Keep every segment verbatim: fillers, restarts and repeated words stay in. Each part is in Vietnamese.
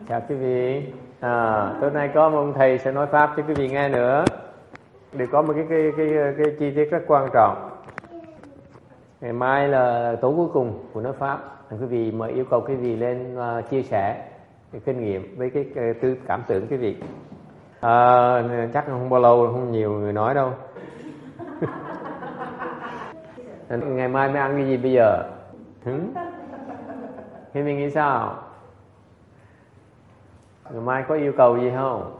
Chào quý vị. À, tối nay có một ông thầy sẽ nói pháp cho quý vị nghe nữa. Để có một cái cái cái cái, cái chi tiết rất quan trọng. Ngày mai là tối cuối cùng của nói pháp. Quý vị mà yêu cầu quý vị lên uh, chia sẻ cái kinh nghiệm với cái, cái tư cảm tưởng quý vị. À, chắc không bao lâu, không nhiều người nói đâu. Ngày mai mới ăn cái gì bây giờ? Hử? Thế mình nghĩ sao? Ngày mai có yêu cầu gì không?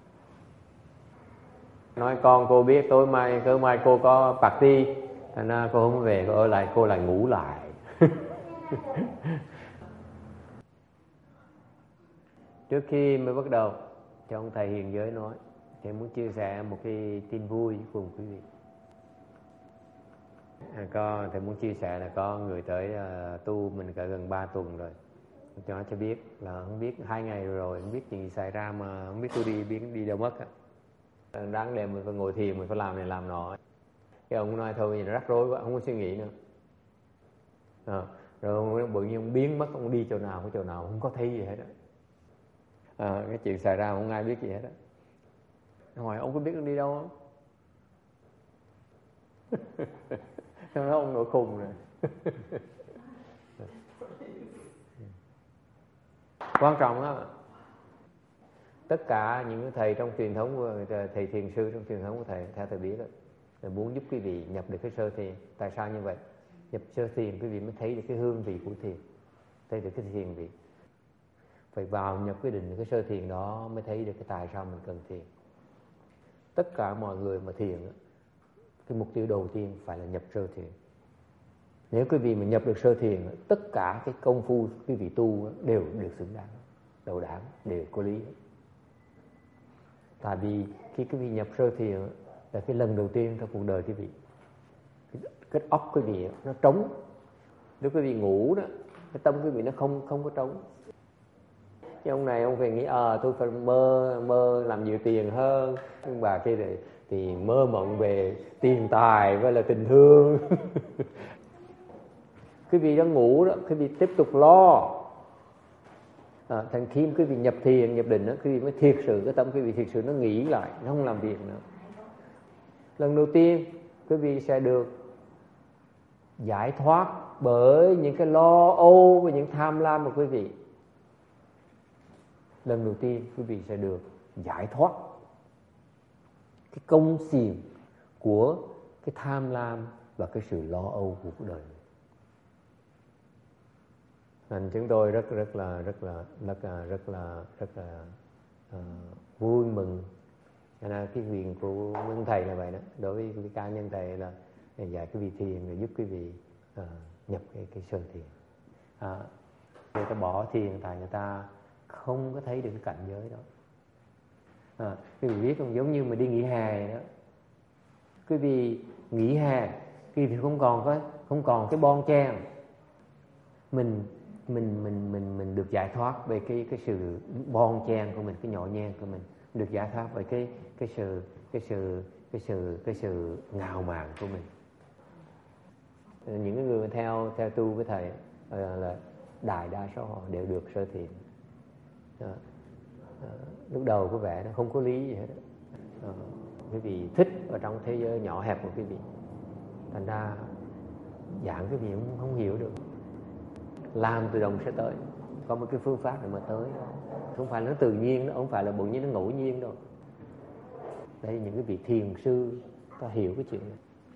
Nói con cô biết tối mai tối mai cô có party, thành ra cô không về, cô ở lại, cô lại ngủ lại. Trước khi mới bắt đầu, cho ông thầy hiền giới nói, thầy muốn chia sẻ một cái tin vui cùng quý vị. À, có thầy muốn chia sẻ là có người tới uh, tu mình cả gần ba tuần rồi, cho nó cho biết là không biết hai ngày rồi không biết chuyện gì xảy ra mà không biết tôi đi biến đi đâu mất á. Đáng lẽ mình phải ngồi thiền, mình phải làm này làm nọ. Cái ông nói thôi nhìn rắc rối quá, không có suy nghĩ nữa. À, rồi ông bự nhiên ông biến mất, ông đi chỗ nào có chỗ nào không có thấy gì hết đó. À, cái chuyện xảy ra không ai biết gì hết đó. Hỏi ông có biết ông đi đâu không? Nó nói ông nổi khùng rồi. Quan trọng đó, tất cả những thầy trong truyền thống của thầy thiền sư trong truyền thống của thầy, theo thầy biết đó, là muốn giúp quý vị nhập được cái sơ thiền. Tại sao như vậy? Nhập sơ thiền quý vị mới thấy được cái hương vị của thiền, thấy được cái thiền vị. Phải vào nhập cái định cái sơ thiền đó mới thấy được cái tại sao mình cần thiền. Tất cả mọi người mà thiền, cái mục tiêu đầu tiên phải là nhập sơ thiền. Nếu quý vị mà nhập được sơ thiền, tất cả cái công phu quý vị tu đều được xứng đáng, đầu đảng, đều có lý. Tại vì khi quý vị nhập sơ thiền là cái lần đầu tiên trong cuộc đời quý vị, cái óc quý vị nó trống. Nếu quý vị ngủ đó, cái tâm quý vị nó không không có trống. Cái ông này ông phải nghĩ à tôi phải mơ mơ làm nhiều tiền hơn. Nhưng bà kia thì, thì mơ mộng về tiền tài với là tình thương. Quý vị đang ngủ đó, quý vị tiếp tục lo. À, thành khi quý vị nhập thiền, nhập định đó, quý vị mới thiệt sự, cái tâm quý vị thiệt sự nó nghỉ lại, nó không làm việc nữa. Lần đầu tiên quý vị sẽ được giải thoát bởi những cái lo âu và những tham lam của quý vị. Lần đầu tiên quý vị sẽ được giải thoát cái công xiềng của cái tham lam và cái sự lo âu của cuộc đời. Nên chúng tôi rất rất là rất là rất là rất là rất là uh, vui mừng. Cho nên cái quyền của những thầy là vậy đó. Đối với cái cá nhân thầy là dạy cái vị thiền để giúp quý vị uh, nhập cái cái sơ thiền. À, người ta bỏ thiền tại người ta không có thấy được cái cảnh giới đó. À, quý vị biết không, giống như mà đi nghỉ hè đó. Quý vị nghỉ hè, quý vị không còn có không còn cái bon chen. Mình mình mình mình mình được giải thoát về cái cái sự bon chen của mình, cái nhỏ nhen của mình, được giải thoát về cái cái sự cái sự cái sự cái sự ngạo mạn của mình. Những người theo theo tu với thầy là, là đại đa số họ đều được sơ thiền. À, à, lúc đầu có vẻ nó không có lý gì hết. À, quý vị thích ở trong thế giới nhỏ hẹp của quý vị, thành ra giảng quý vị cũng không hiểu được. Làm tự động sẽ tới, có một cái phương pháp để mà tới, không phải nó tự nhiên, nó không phải là bỗng nhiên nó ngẫu nhiên đâu. Đây những cái vị thiền sư ta hiểu cái chuyện này.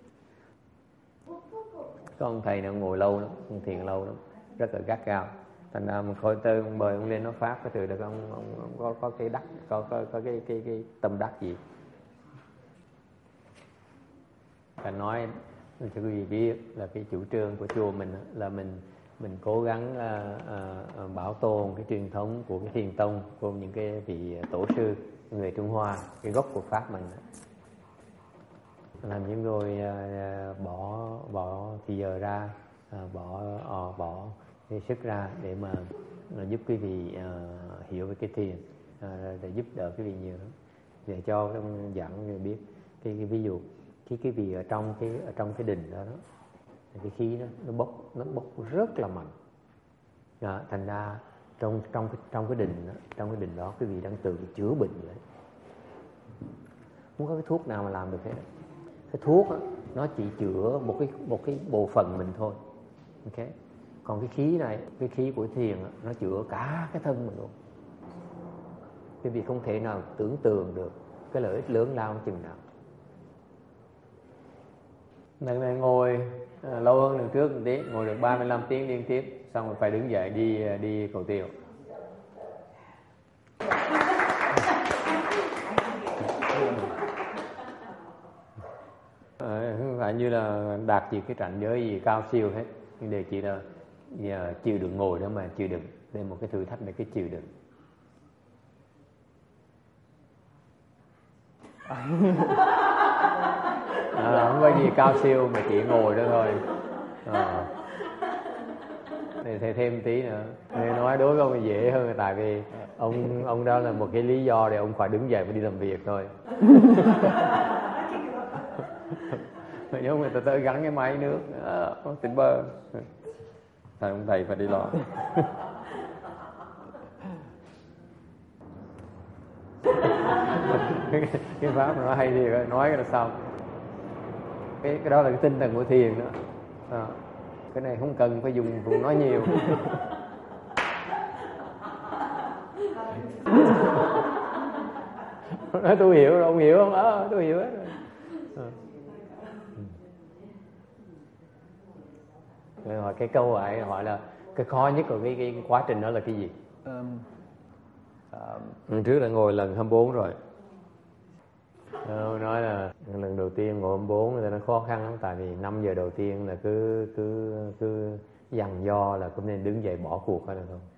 Có ông thầy nào ngồi lâu lắm, ông thiền lâu lắm, rất là gắt gao. Thành ra một khối tư ông mời ông lên nói pháp, cái từ được ông, ông, ông có có cái đắc, có có có cái cái cái tâm đắc gì. Phải nói cho quý vị biết là cái chủ trương của chùa mình là mình mình cố gắng uh, uh, bảo tồn cái truyền thống của cái thiền tông, của những cái vị tổ sư người Trung Hoa, cái gốc của pháp mình. Làm những người uh, bỏ bỏ thì giờ ra, uh, bỏ uh, bỏ cái sức ra để mà uh, giúp quý vị uh, hiểu về cái thiền, uh, để giúp đỡ quý vị nhiều lắm. Để cho trong giảng người biết cái, cái ví dụ khi quý vị ở trong cái ở trong cái đình đó, đó cái khí nó nó bốc nó bốc rất là mạnh. Đó, thành ra trong trong cái trong cái đình đó, trong cái đình đó quý vị đang tự chữa bệnh đấy. Muốn có cái thuốc nào mà làm được hết. Cái thuốc đó, nó chỉ chữa một cái một cái bộ phận mình thôi. Ok. Còn cái khí này, cái khí của thiền đó, nó chữa cả cái thân mình luôn. Quý vị không thể nào tưởng tượng được cái lợi ích lớn lao chừng nào. Lần này ngồi à, lâu hơn lần trước một tí, ngồi được ba mươi lăm tiếng liên tiếp, xong rồi phải đứng dậy đi đi cầu tiêu. À, không phải như là đạt gì cái cảnh giới gì cao siêu hết, nhưng để chỉ là giờ chịu đựng ngồi đó mà chịu đựng, đây một cái thử thách để cái chịu đựng. À, không có gì cao siêu mà chỉ ngồi đó thôi. À. Để thêm thêm tí nữa. Nên nói đối với ông dễ hơn, tại vì ông ông đó là một cái lý do để ông phải đứng dậy và đi làm việc thôi. Nếu người ta tới gắn cái máy nước, à, tỉnh bơ. Thầy ông thầy phải đi lo. Cái pháp nó hay gì nói cái là xong. Cái cái đó là cái tinh thần của thiền đó. À, cái này không cần phải dùng dùng nói nhiều. Nói tôi hiểu rồi, ông hiểu không? Ờ, à, tôi hiểu hết rồi. À. Rồi hỏi cái câu hỏi hỏi là cái khó nhất của cái, cái, cái quá trình đó là cái gì? Um, um, trước là ngồi lần hai mươi bốn rồi. Tôi nói là lần đầu tiên ngồi hai mươi bốn thì nó khó khăn lắm, tại vì năm giờ đầu tiên là cứ cứ cứ dằn do là cũng nên đứng dậy bỏ cuộc hay là không.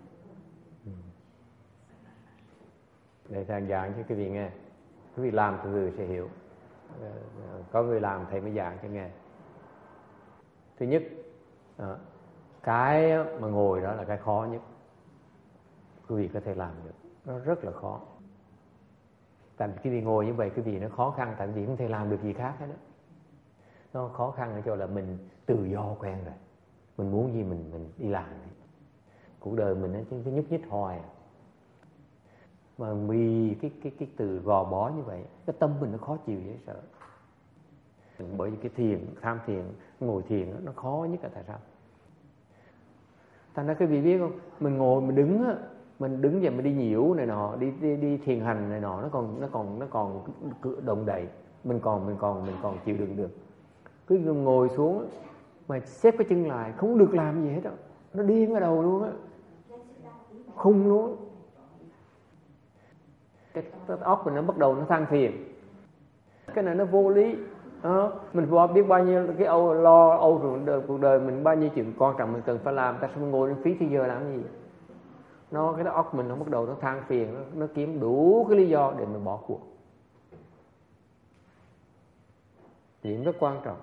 Để thầy giảng cho quý vị nghe, quý vị làm từ từ sẽ hiểu. Có người làm thầy mới giảng cho nghe. Thứ nhất, cái mà ngồi đó là cái khó nhất. Quý vị có thể làm được, nó rất là khó. Tại vì quý vị ngồi như vậy, quý vị nó khó khăn, tại vì không thể làm được gì khác hết đó. Nó khó khăn ở chỗ là mình tự do quen rồi, mình muốn gì mình mình đi làm. Cuộc đời mình nó cứ nhúc nhích hoài, mà vì cái cái cái từ gò bó như vậy, cái tâm mình nó khó chịu dễ sợ. Bởi vì cái thiền, tham thiền, ngồi thiền nó khó nhất là tại sao? Thành ra quý vị biết không, mình ngồi mình đứng á, mình đứng dậy mình đi nhiễu này nọ, đi đi đi thiền hành này nọ, nó còn nó còn nó còn động đậy, mình còn mình còn mình còn chịu đựng được. Cứ ngồi xuống mà xếp cái chân lại không được làm gì hết đó, nó điên ở đầu luôn á, khùng luôn. Cái, cái óc mình nó bắt đầu nó than phiền, cái này nó vô lý. À, mình biết bao nhiêu cái âu lo âu rồi cuộc đời mình, bao nhiêu chuyện quan trọng mình cần phải làm, ta sao ngồi đến phí thì giờ làm gì? Nó cái đó óc mình nó bắt đầu nó than phiền, nó, nó kiếm đủ cái lý do để mình bỏ cuộc. Điểm rất quan trọng,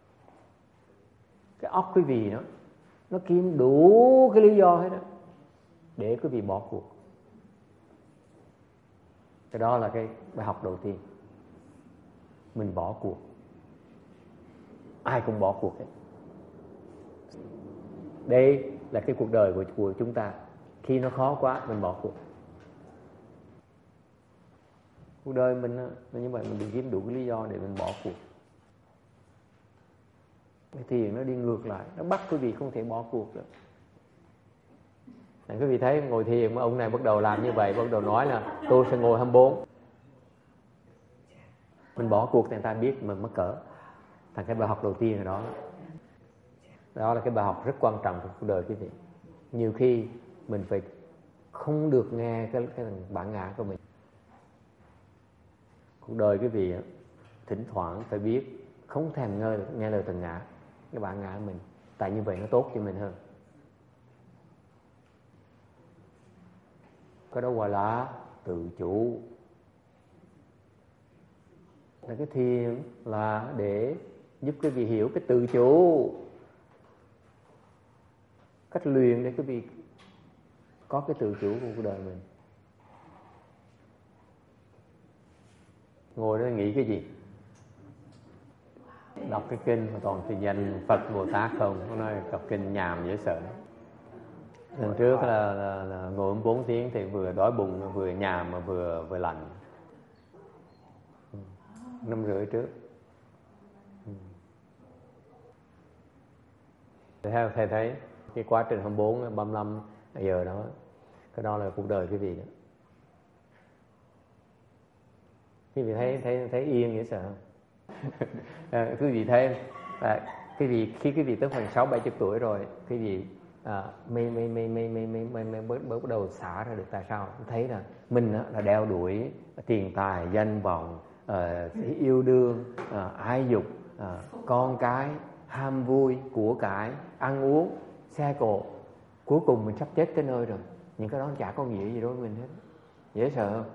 cái óc quý vị nó nó kiếm đủ cái lý do hết đó để quý vị bỏ cuộc. Cái đó là cái bài học đầu tiên, mình bỏ cuộc. Ai cũng bỏ cuộc hết. Đây là cái cuộc đời của, của chúng ta. Khi nó khó quá mình bỏ cuộc. Cuộc đời mình nó như vậy, mình đừng kiếm đủ cái lý do để mình bỏ cuộc. Cái thiền nó đi ngược lại, nó bắt quý vị không thể bỏ cuộc được. Quý vị thấy ngồi thiền mà ông này bắt đầu làm như vậy, bắt đầu nói là tôi sẽ ngồi hai mươi bốn. Mình bỏ cuộc thì người ta biết mình mắc cỡ. Thành cái bài học đầu tiên ở đó, đó là cái bài học rất quan trọng trong cuộc đời quý vị. Nhiều khi mình phải không được nghe cái, cái bản ngã của mình. Cuộc đời quý vị thỉnh thoảng phải biết không thèm nghe, nghe lời thần ngã, cái bản ngã của mình, tại như vậy nó tốt cho mình hơn. Cái đó gọi là tự chủ. Là cái thiền là để giúp quý vị hiểu cái tự chủ, cách luyện để quý vị có cái tự chủ của cuộc đời mình. Ngồi đó nghĩ cái gì? Đọc cái kinh mà toàn thì danh Phật Bồ Tát không, nó nói đọc kinh nhàm dễ sợ. Lần trước là, là, là ngồi bốn tiếng thì vừa đói bụng vừa nhàm mà vừa vừa lạnh. Năm rưỡi trước. Theo thầy thấy cái quá trình hai mươi bốn, ba mươi lăm giờ đó, cái đó là cuộc đời quý vị đó. Quý vị thấy thấy thấy yên dễ sợ không? À, quý vị thấy à, quý vị khi quý vị tới khoảng sáu bảy chục tuổi rồi, quý vị à, mê mê mê mê mê mê mê mê bắt bắt đầu xả ra được. Tại sao? Thấy là mình á, là đeo đuổi tiền tài danh vọng, à, yêu đương, à, ái dục, à, con cái, ham vui, của cải, ăn uống, xe cộ. Cuối cùng mình sắp chết tới nơi rồi, những cái đó chả có nghĩa gì đối với mình hết. Dễ sợ không?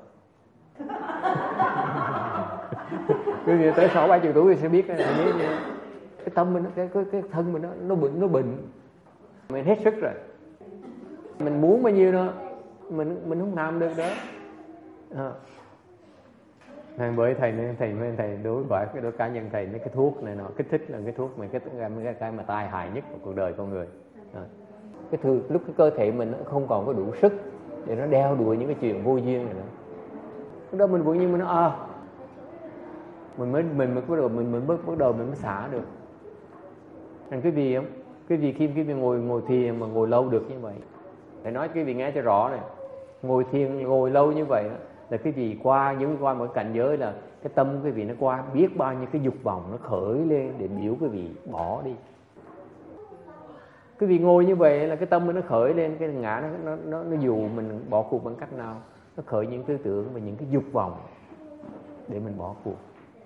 Quý vị tới sáu bảy chục tuổi thì sẽ biết cái này, cái tâm mình, cái cái cái thân mình nó nó bệnh nó bệnh, mình hết sức rồi, mình muốn bao nhiêu đó mình mình không làm được đó. À. Nên bởi thầy nên thầy nên thầy đối với cái đối cá nhân thầy mấy cái thuốc này nó kích thích là cái thuốc mà cái cái cái mà tai hại nhất của cuộc đời con người. À. Cái thứ lúc cái cơ thể mình nó không còn có đủ sức để nó đeo đuổi những cái chuyện vô duyên này nữa. Lúc đó mình tự nhiên mình nói à, mình mới mình mới bắt đầu mình mình bắt bắt đầu mình mới xả được. Thành cái gì không? Cái gì khi cái vị ngồi ngồi thiền mà ngồi lâu được như vậy, thầy nói cái vị nghe cho rõ này, ngồi thiền ngồi lâu như vậy đó, là cái vị qua những qua một cảnh giới là cái tâm cái vị nó qua biết bao nhiêu cái dục vọng nó khởi lên để biểu cái vị bỏ đi. Cái vị ngồi như vậy là cái tâm nó khởi lên, cái ngã nó nó nó, nó dù mình bỏ cuộc bằng cách nào, nó khởi những tư tưởng và những cái dục vọng để mình bỏ cuộc.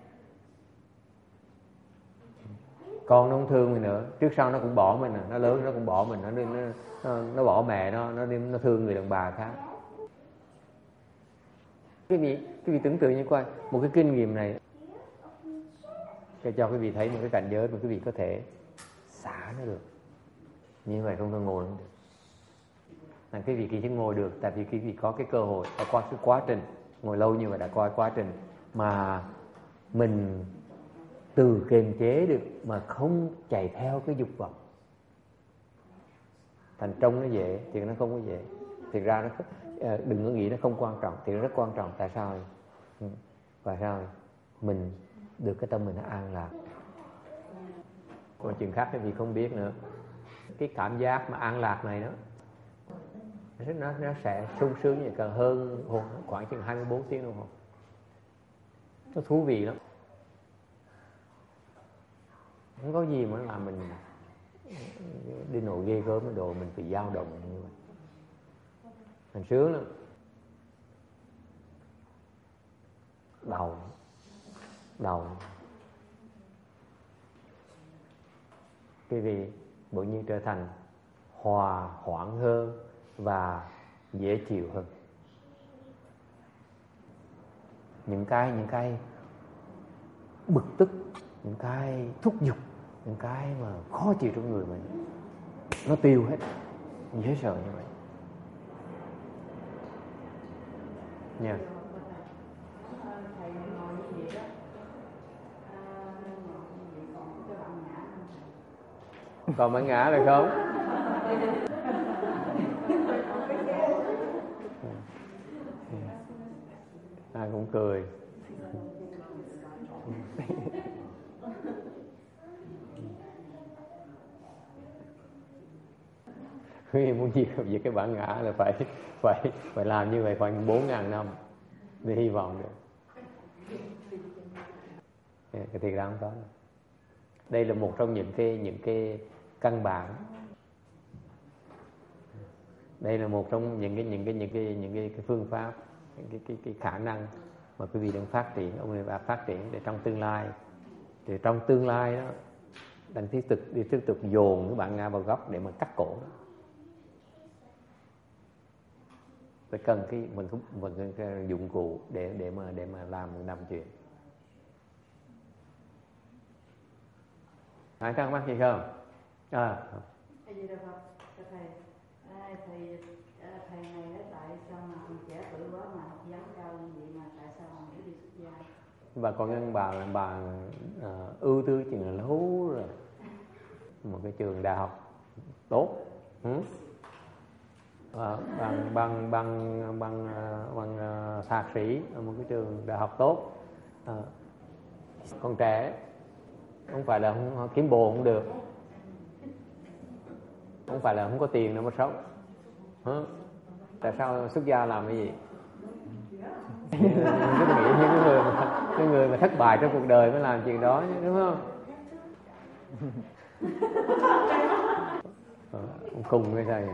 Con nó không thương mình nữa, trước sau nó cũng bỏ mình, nó lớn nó cũng bỏ mình, nó nó nó, nó bỏ mẹ nó, nó nó thương người đàn bà khác. Cái vị cái vị tưởng tượng như coi một cái kinh nghiệm này để cho quý vị thấy một cái cảnh giới mà quý vị có thể xả nó được. Như vậy không có ngồi không được. Là cái vị kỳ chứ ngồi được, tại vì quý vị có cái cơ hội, đã qua cái quá trình ngồi lâu như vậy, đã qua quá trình mà mình từ kiềm chế được mà không chạy theo cái dục vọng. Thành trông nó dễ thì nó không có dễ. Thực ra nó đừng có nghĩ nó không quan trọng, thì nó rất quan trọng. Tại sao? Tại sao? Mình được cái tâm mình nó an lạc. Còn chuyện khác cái gì không biết nữa. Cái cảm giác mà an lạc này đó, nó nó sẽ sung sướng như càng hơn khoảng chừng hai mươi bốn tiếng đồng hồ. Nó thú vị lắm. Không có gì mà làm mình đi nổi ghê gớm cái đồ mình phải dao động như vậy. Mình sướng lắm. Đầu Đầu Cái gì bỗng nhiên trở thành hòa hoãn hơn và dễ chịu hơn. Những cái những cái bực tức, những cái thúc giục, những cái mà khó chịu trong người mình nó tiêu hết, dễ sợ như vậy nha. Yeah. Còn bạn ngã được không? Ai cũng cười. Khi muốn diệt về cái bản ngã là phải phải phải làm như vậy khoảng bốn ngàn năm để hy vọng được. Cái thiệt ra không có. Đây là một trong những cái những cái căn bản. Đây là một trong những cái những cái những cái những cái, cái phương pháp, những cái, cái cái khả năng mà quý vị đang phát triển, ông này đã phát triển để trong tương lai. Thì trong tương lai đó, đang tiếp tục đi tiếp tục dồn cái bạn ngã vào góc để mà cắt cổ đó. Phải cần cái mình cũng mình cái dụng cụ để để mà để mà làm làm chuyện. Ai thắc mắc gì không? À. Thầy gì đâu Phật, thầy, thầy, thầy, thầy này đó tại sao mà trẻ tuổi quá mà học vấn cao như vậy mà tại sao mà mới đi xuất gia? Bà con nhân bà là bà uh, ưu tư chừng là lâu rồi, một cái trường đại học tốt, ừ? bằng bằng bằng bằng bằng thạc sĩ ở một cái trường đại học tốt. À, còn trẻ không phải là không, kiếm bồ không được, không phải là không có tiền đâu mà sống. Hả? Tại sao xuất gia làm cái gì? Tôi nghĩ những cái người mà, cái người mà thất bại trong cuộc đời mới làm chuyện đó, đúng không? À, cùng với thầy.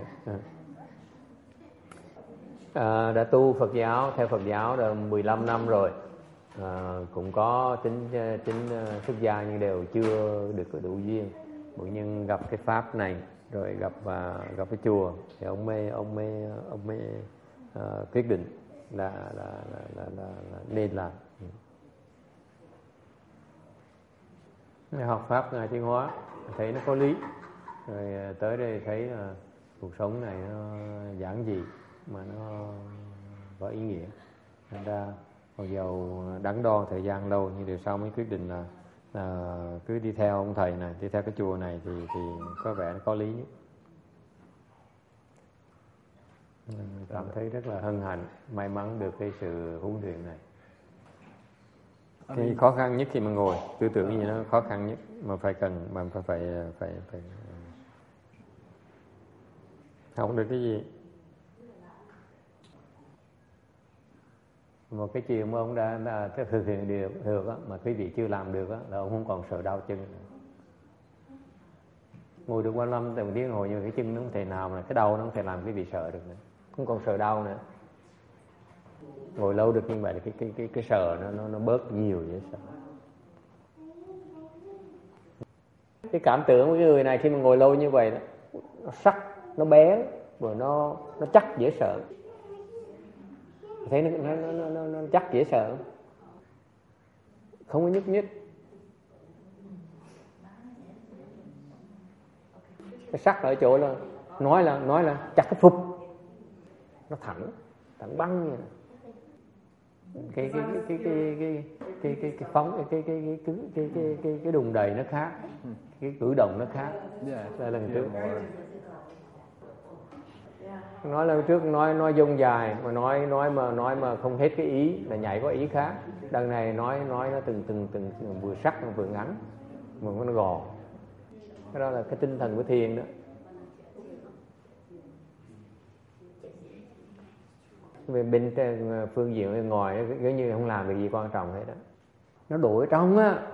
À, đã tu Phật giáo, theo Phật giáo được mười lăm năm rồi. À, cũng có tính tính xuất gia nhưng đều chưa được đủ duyên. Mỗi nhân gặp cái pháp này rồi gặp uh, gặp cái chùa thì ông mới ông mới ông mới uh, quyết định là là là, là, là, là nên làm. Ừ. Học pháp Ngài Tiến Hóa thấy nó có lý, rồi tới đây thấy là cuộc sống này nó giản dị mà nó có ý nghĩa. Thành ra mặc dầu đắn đo thời gian lâu nhưng điều sau mới quyết định là, là cứ đi theo ông thầy này, đi theo cái chùa này thì thì có vẻ nó có lý nhất. Cảm thấy rất là hân hạnh, may mắn được cái sự huấn luyện này. Cái khó khăn nhất khi mà ngồi, tư tưởng gì nó khó khăn nhất mà phải cần mà phải phải phải, phải học được cái gì. Một cái chuyện mà ông đã, đã thực hiện được, được á, mà quý vị chưa làm được á, là ông không còn sợ đau chân nữa. Ngồi được qua năm từng tiếng ngồi như cái chân nó không thể nào mà cái đầu nó không thể làm quý vị sợ được nữa, không còn sợ đau nữa. Ngồi lâu được như vậy là cái cái cái cái sợ nó nó nó bớt nhiều vậy sợ. Cái cảm tưởng của cái người này khi mà ngồi lâu như vậy đó, nó sắc, nó bén, rồi nó nó chắc dễ sợ. Thấy nó nó nó nó, nó chắc dễ sợ, không có nhúc nhích. Cái sắc ở chỗ là nói là nói là chặt cái phục, nó thẳng thẳng băng như này. Cái cái cái cái cái cái cái cái phóng cái cái cái cái cái cái cái cái đùng đầy nó khác, cái cử động nó khác. Đây là lần trước nói lần trước nói nói dông dài mà nói nói mà nói mà không hết cái ý là nhảy có ý khác. Đằng này nói nói nó từng từng từng vừa sắc vừa ngắn mà nó gò. Cái đó là cái tinh thần của thiền đó. Về bên phương diện bên ngoài giống như không làm được gì quan trọng hết đó. Nó đổ ở trong á.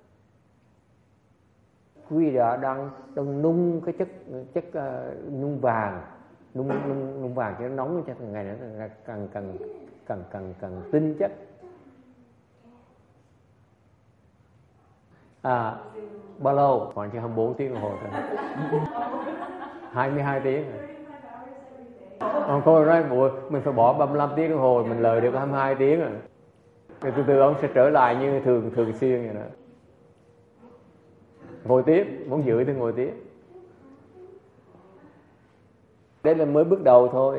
Quý vị đã đang đang nung cái chất chất uh, nung vàng, nung nung nung vàng cho nó nóng cho càng ngày nó càng càng càng càng càng, càng tinh chất. À, bao lâu? Khoảng chừng hai mươi bốn tiếng đồng hồ thôi. hai mươi hai tiếng rồi. Ông cô nói bụi mình phải bỏ ba mươi lăm tiếng đồng hồ mình lời được hai mươi hai tiếng rồi. Rồi từ từ ông sẽ trở lại như thường thường xuyên vậy đó. Ngồi tiếp, muốn giữ thì ngồi tiếp. Đây là mới bước đầu thôi.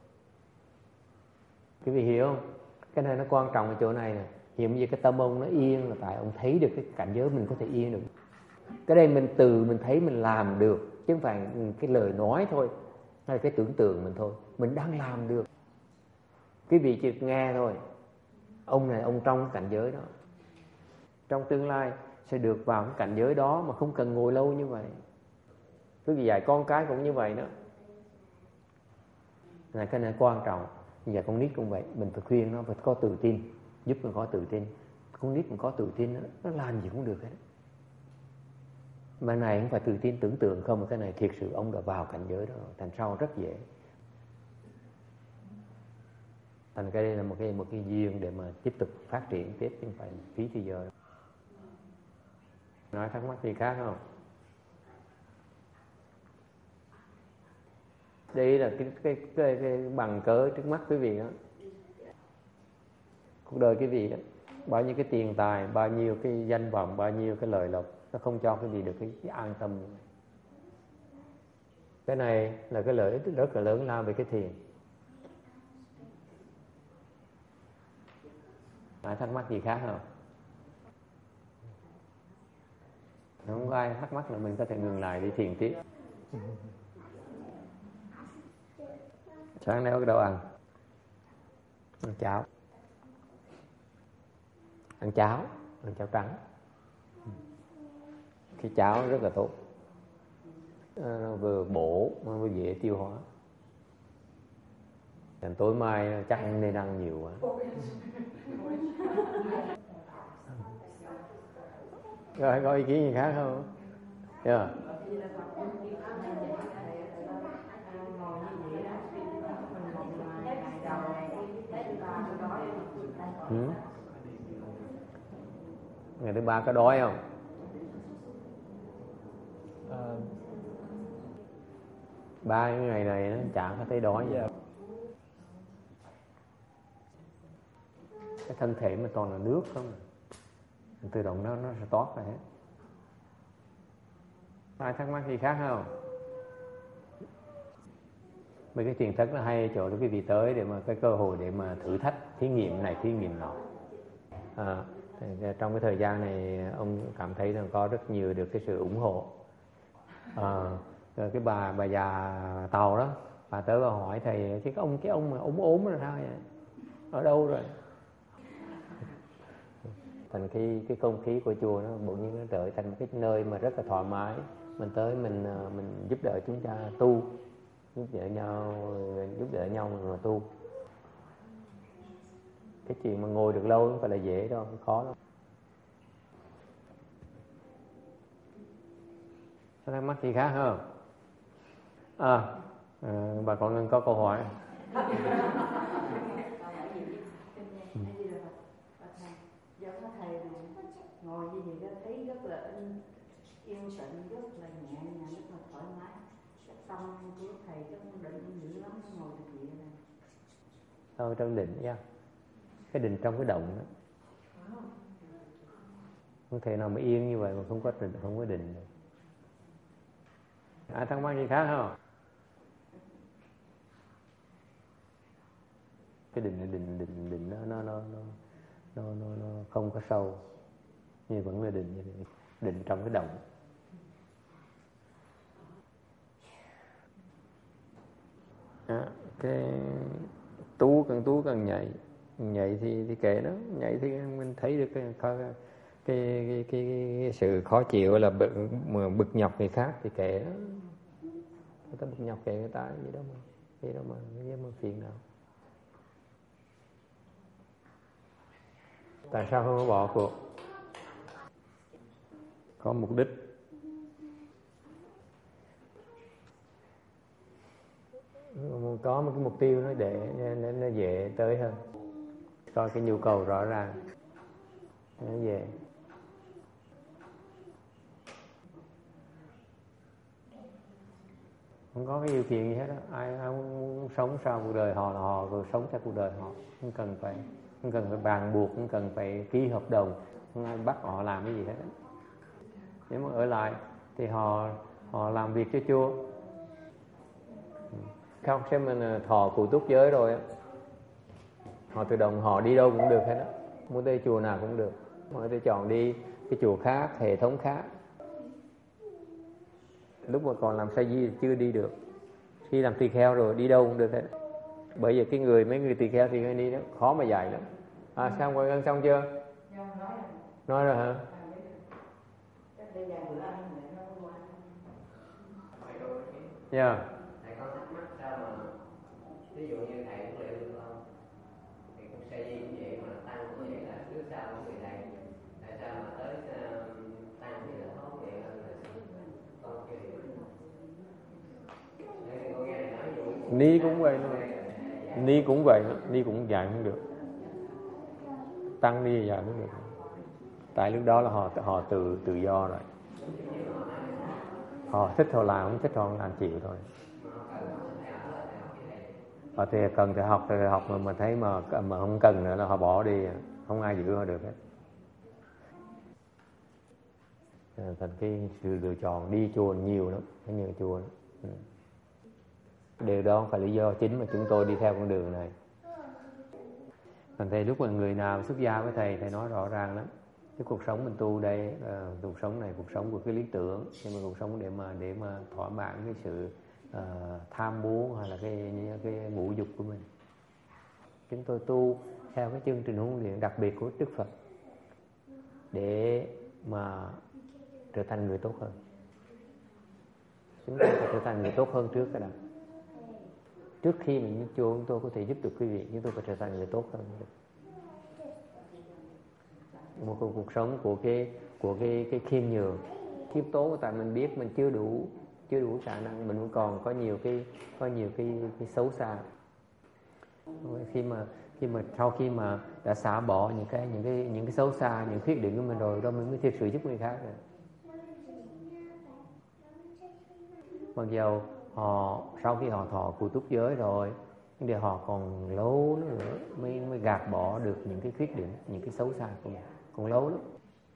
Quý vị hiểu không? Cái này nó quan trọng ở chỗ này nè. Hiện bây giờ cái tâm ông nó yên là tại ông thấy được cái cảnh giới mình có thể yên được. Cái đây mình từ mình thấy mình làm được, chứ không phải cái lời nói thôi, hay là cái tưởng tượng mình thôi. Mình đang làm được. Quý vị chỉ nghe thôi. Ông này ông trong cảnh giới đó. Trong tương lai sẽ được vào cái cảnh giới đó mà không cần ngồi lâu như vậy. Quý vị dạy con cái cũng như vậy đó. Này, cái này quan trọng. Giờ con nít cũng vậy, mình phải khuyên nó phải có tự tin, giúp nó có tự tin. Con nít mình có tự tin đó, nó làm gì cũng được hết. Mà này không phải tự tin tưởng tượng không, mà cái này thiệt sự ông đã vào cảnh giới đó, thành sau rất dễ. Thành cái đây là một cái một cái duyên để mà tiếp tục phát triển tiếp, chứ không phải phí thời giờ. Nói thắc mắc gì khác không? Đây là cái cái cái, cái bằng cớ trước mắt quý vị đó. Cuộc đời quý vị đó, bao nhiêu cái tiền tài, bao nhiêu cái danh vọng, bao nhiêu cái lợi lộc, nó không cho quý vị được cái, cái an tâm. Cái này là cái lợi ích rất là lớn lao về cái thiền. Ai thắc mắc gì khác không? Không có ai thắc mắc là mình có thể ngừng lại đi thiền tiếp. Sáng nay có cái đâu ăn? Ăn cháo. Ăn cháo, ăn cháo trắng. Cái cháo rất là tốt, nó vừa bổ, nó vừa dễ tiêu hóa. Đến tối mai chắc nên ăn nhiều quá. Rồi có ý kiến gì khác không? Yeah. Ừ. Ngày thứ ba có đói không? À, ba cái ngày này nó chả có thấy đói gì. Yeah. Cái thân thể mà toàn là nước không, tự động nó nó sẽ toát ra hết. Ai thắc mắc gì khác không? Mấy cái chuyện rất là hay chỗ đó quý vị tới để mà cái cơ hội để mà thử thách thí nghiệm này thí nghiệm nọ. À, trong cái thời gian này ông cảm thấy rằng có rất nhiều được cái sự ủng hộ. À, cái bà bà già Tàu đó, bà tới bà hỏi thầy cái ông cái ông mà ốm ốm là sao vậy? Ở đâu rồi? Thành cái cái không khí của chùa nó bỗng nhiên nó trở thành một cái nơi mà rất là thoải mái. Mình tới mình mình giúp đỡ chúng ta tu, giúp đỡ nhau giúp đỡ nhau mà tu. Cái chuyện mà ngồi được lâu không phải là dễ đâu, khó lắm. Có thắc mắc gì khác không? À, à bà con có câu hỏi. Ngồi như vậy đó thấy rất là yên tĩnh, rất là nhẹ nhàng, rất là thoải mái. Cái tâm của thầy rất định dữ lắm, ngồi được vậy này. Thôi trong định nha, cái định trong cái động đó. Không thể nào mà yên như vậy mà không có định, không có định. Ai thắc mắc gì khác không? Cái định định định định nó nó nó nó nó nó, nó không có sâu, nhưng vẫn là định định trong cái động. À, cái tu càng tu càng nhảy, nhảy thì thì kệ nó, nhảy thì mình thấy được cái cái cái, cái, cái sự khó chịu là bực, mà bực nhọc người khác thì kệ nó, người ta bực nhọc kệ người ta gì đâu mà gì đâu mà gì mà phiền nào. Tại sao không có bỏ cuộc? Có mục đích. Có một cái mục tiêu nó để nó, nó dễ tới hơn. Coi cái nhu cầu rõ ràng nó về. Không có cái điều kiện gì hết đó. Ai, ai muốn sống sao cuộc đời họ là họ, rồi sống theo cuộc đời họ. Không cần phải không cần phải ràng buộc, không cần phải ký hợp đồng, không ai bắt họ làm cái gì hết. Nếu mà ở lại thì họ họ làm việc cho chùa. Không xem mình thọ cụ túc giới rồi á, họ tự động họ đi đâu cũng được hết á, muốn tới chùa nào cũng được. Họ tự chọn đi cái chùa khác, hệ thống khác. Lúc mà còn làm sa di thì chưa đi được, khi làm tỳ kheo rồi đi đâu cũng được hết. Bởi vì cái người mấy người tỳ kheo thì đi đó khó mà dạy lắm. À sao Quang Ngân xong chưa? Nói rồi hả? Dạ. Yeah. Thầy con thắc mắc sao mà ví dụ như thầy cũng liệu được không? Thì cũng xe di cũng vậy mà tăng cũng vậy, là trước sau cũng vậy thầy. Tại sao mà tới tăng thì là tốt vậy hơn là con kia thì con nghe thầy nói vụ Ni cũng vậy luôn. Ni cũng vậy, Ni cũng dạy không được. Tăng Ni dạy không được. Tại lúc đó là họ họ tự tự do rồi. Họ thích họ làm, không thích họ làm chịu thôi. Họ thì cần thì học thì học, mà mình thấy mà mà không cần nữa là họ bỏ đi, không ai giữ họ được hết. Thành cái sự lựa chọn đi chùa nhiều lắm, có nhiều chùa lắm. Ừ. Điều đó không phải lý do chính mà chúng tôi đi theo con đường này. Còn thầy lúc mà người nào xuất gia với thầy, thầy nói rõ ràng lắm. Cái cuộc sống mình tu đây, uh, cuộc sống này cuộc sống của cái lý tưởng, nhưng mà cuộc sống để mà để mà thỏa mãn cái sự uh, tham muốn hay là cái cái ngũ dục của mình. Chúng tôi tu theo cái chương trình huấn luyện đặc biệt của Đức Phật để mà trở thành người tốt hơn. Chúng tôi phải trở thành người tốt hơn trước cái đó. Trước khi mình như chùa chúng tôi có thể giúp được quý vị, chúng tôi phải trở thành người tốt hơn. Một cuộc sống của cái của cái cái khiêm nhường, khiêm tốn, tại mình biết mình chưa đủ chưa đủ khả năng, mình vẫn còn có nhiều cái có nhiều cái cái xấu xa. Khi mà khi mà sau khi mà đã xả bỏ những cái những cái những cái xấu xa, những khuyết điểm của mình rồi, đó mình mới thực sự giúp người khác rồi. Mặc dầu họ sau khi họ thọ cụ túc giới rồi, nhưng để họ còn lâu nữa mới mới gạt bỏ được những cái khuyết điểm, những cái xấu xa của mình, còn lâu lắm.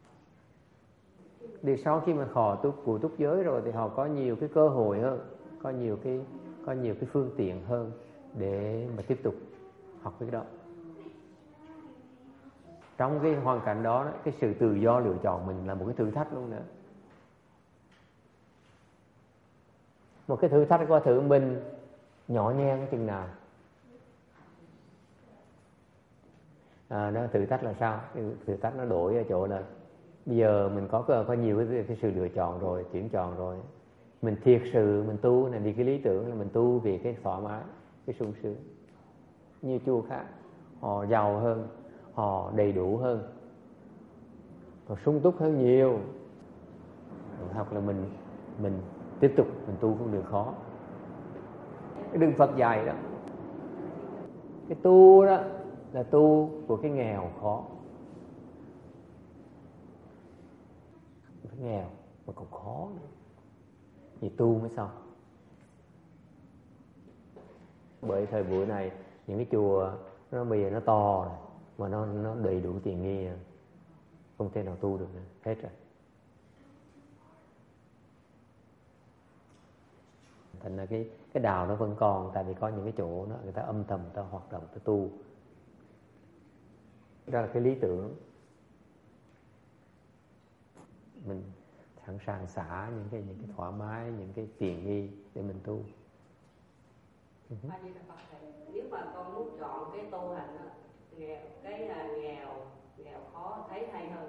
Để sau khi mà họ tu cụ túc giới rồi thì họ có nhiều cái cơ hội hơn, có nhiều cái có nhiều cái phương tiện hơn để mà tiếp tục học cái đó. Trong cái hoàn cảnh đó, cái sự tự do lựa chọn mình là một cái thử thách luôn nữa. Một cái thử thách qua thử mình nhỏ nhen chừng nào. À, đó thử thách là sao? Thử thách nó đổi ở chỗ là bây giờ mình có có nhiều cái, cái sự lựa chọn rồi, chuyển chọn rồi. Mình thiệt sự mình tu này, vì cái lý tưởng là mình tu vì cái thoải mái, cái sung sướng. Như chùa khác, họ giàu hơn, họ đầy đủ hơn, họ sung túc hơn nhiều. Hoặc là mình mình tiếp tục mình tu không được khó. Cái đường Phật dạy đó, cái tu đó là tu của cái nghèo khó. Cái nghèo mà còn khó nữa thì tu mới xong. Bởi thời buổi này những cái chùa nó bây giờ nó to rồi, mà nó nó đầy đủ tiện nghi, không thể nào tu được nữa, hết rồi. Thành ra cái cái đạo nó vẫn còn, tại vì có những cái chỗ nó người ta âm thầm, người ta hoạt động, người ta tu. Đó là cái lý tưởng. Mình sẵn sàng xả những cái những cái thoải mái, những cái tiện nghi để mình tu. Nếu mà con muốn chọn cái tu hành đó, nghèo, cái là nghèo nghèo khó thấy hay hơn.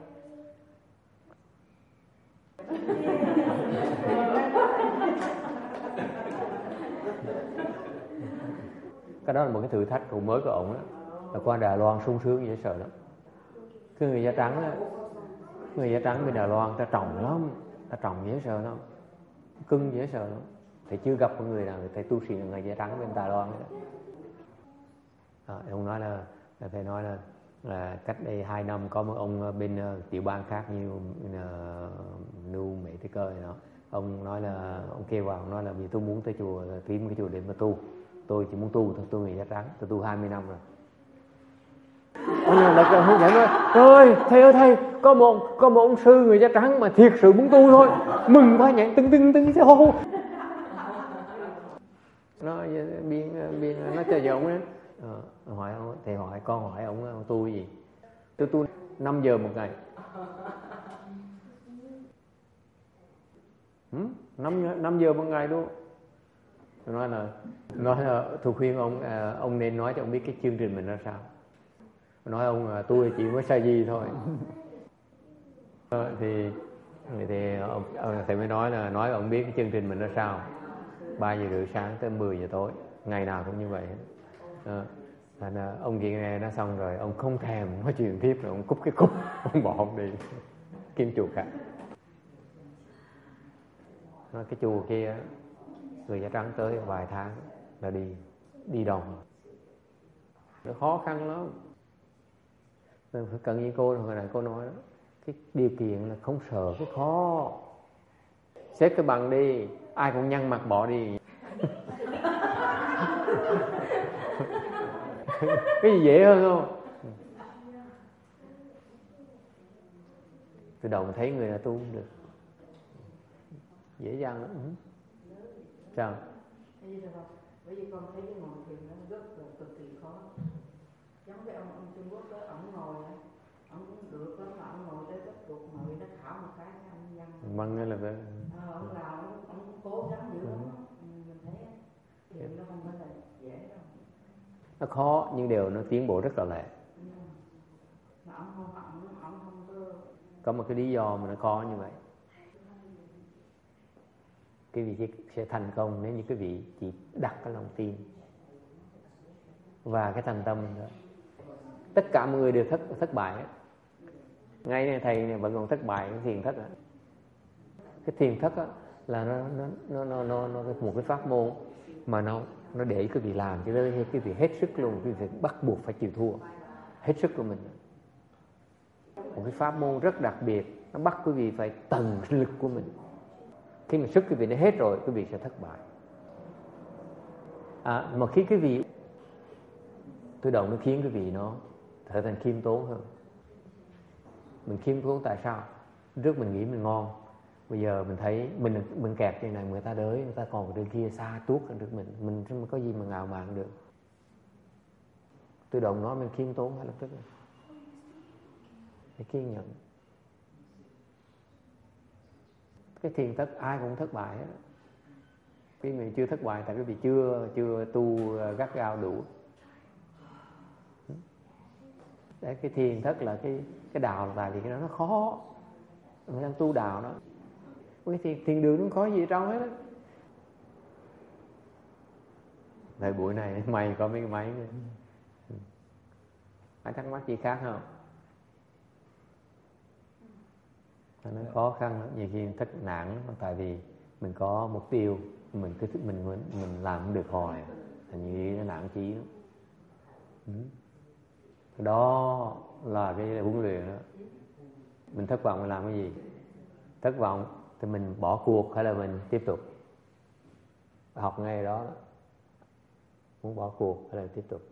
Cái đó là một cái thử thách cũng mới của ổng đó. Là qua Đài Loan sung sướng dễ sợ lắm. Cái người da trắng đó, người da trắng bên Đài Loan ta trọng lắm, ta trọng dễ sợ lắm, cưng dễ sợ lắm. Thầy chưa gặp một người nào thầy tu sĩ là người da trắng bên Đài Loan đó. À, ông nói là, là thầy nói là, là cách đây hai năm có một ông bên uh, tiểu bang khác như uh, Nu Mễ Tây Cơ đó. Ông nói là ông kêu vào, ông nói là vì tôi muốn tới chùa, tìm cái chùa để mà tu, tôi chỉ muốn tu thôi, tôi người da trắng, tôi tu hai mươi năm rồi. Ông là hướng dẫn nói, ơi thầy ơi thầy, có một có một ông sư người da trắng mà thiệt sự muốn tu thôi, mừng quá nhảy tưng tưng tưng xe hô. Nó biên biên nó chơi với ông ấy. Ờ, hỏi ông, thầy hỏi con hỏi ông, ông tu cái gì? Tôi tu năm giờ một ngày. Ừ? năm giờ một ngày luôn. Tôi nói là nói là tôi khuyên ông ông nên nói cho ông biết cái chương trình mình ra sao. Nói ông tôi chỉ mới sai gì thôi. Thì thì ông, thầy mới nói là nói ông biết cái chương trình mình ra sao. ba giờ rưỡi sáng tới mười giờ tối, ngày nào cũng như vậy. À, thành ra ông kia nghe nó xong rồi ông không thèm nói chuyện tiếp rồi, ông cúp cái cúp, ông bỏ ông đi kiếm chùa khác. Nói cái chùa kia người da trắng tới vài tháng là đi đi đồng, nó khó khăn lắm. Nên phải cần như cô hồi này cô nói đó, cái điều kiện là không sợ cái khó, xếp cái bằng đi, ai cũng nhăn mặt bỏ đi. Cái gì dễ hơn không? Từ đầu mình thấy người là tu không được, dễ dàng lắm. Ừ. Sao? Bởi vì con thấy cái ngồi thiền nó rất là cực kỳ khó. Giống cái ông ông Trung Quốc đó, ông ngồi á, ông cũng được lắm mà ông ngồi tới gấp ruột ngồi nó thảo một cái ông nhăn. Măng là vậy. Ờ, ông làm ông, ông cố gắng dữ lắm. Ừ. Mình thấy nó khó nhưng đều nó tiến bộ rất là lẹ. Mà ông không, ông, ông không có... Có một cái lý do mà nó khó như vậy. Cái vị sẽ thành công nếu như cái vị chỉ đặt cái lòng tin và cái thành tâm đó. Tất cả mọi người đều thất thất bại ấy. Ngay này thầy này vẫn còn thất bại cái thiền thất á. Cái thiền thất á là nó nó nó nó nó, nó một cái pháp môn mà nó nó để cái vị làm cho tới cái vị hết sức luôn, cái vị bắt buộc phải chịu thua hết sức của mình. Một cái pháp môn rất đặc biệt, nó bắt quý vị phải tận lực của mình. Khi mà sức quý vị nó hết rồi, quý vị sẽ thất bại. À, mà khi quý vị tự động nó khiến quý vị nó trở thành khiêm tốn hơn. Mình khiêm tốn tại sao? Trước mình nghĩ mình ngon, bây giờ mình thấy mình mình kẹt trên này, người ta đới, người ta còn ở kia xa tuốt hơn được mình, mình không có gì mà ngạo mạn được. Tự động nói mình khiêm tốn hay lập tức này. Phải kiên nhẫn. Cái thiền thất ai cũng thất bại hết. Khi mình chưa thất bại tại cái vì chưa chưa tu gắt gao đủ. Đấy, cái thiền thất là cái cái đạo là tại vì cái đó nó khó. Mình đang tu đạo đó. Cái thiền, thiền đường nó không có gì trong hết á. Thời buổi này mày có mấy cái máy nữa. Ai thắc mắc gì khác không? Nó khó khăn lắm, nhiều khi thất nản tại vì mình có mục tiêu, mình cứ mình mình mình làm không được hồi, thành như nó nản chí lắm. Ừ. Đó là cái huấn luyện đó. Mình thất vọng mình làm cái gì? Thất vọng thì mình bỏ cuộc hay là mình tiếp tục? Học ngay đó, đó. Muốn bỏ cuộc hay là tiếp tục?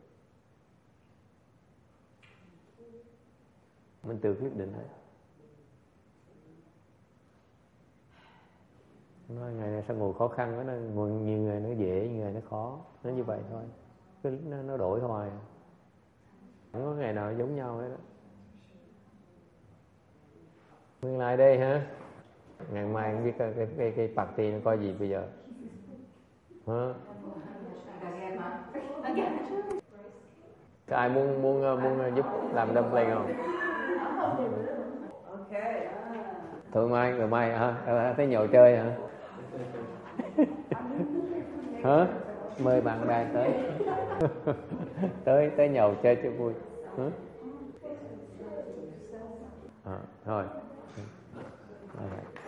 Mình tự quyết định hết. Nói ngày này sao ngồi khó khăn quá, ngồi nhiều người nó dễ, nhiều người nó khó, nó như vậy thôi, cái nó, nó đổi hoài, không có ngày nào giống nhau hết đó. Nguyên lại đây hả? Ngày mai không biết cái cái cái, cái party nó có gì bây giờ? Hả? Có ai muốn muốn muốn giúp làm dumpling không? Thôi mai, ngày mai hả? Tới nhậu chơi hả? Hả? Mời bạn bè tới. tới tới nhậu chơi cho vui. Hả? À, thôi. Rồi.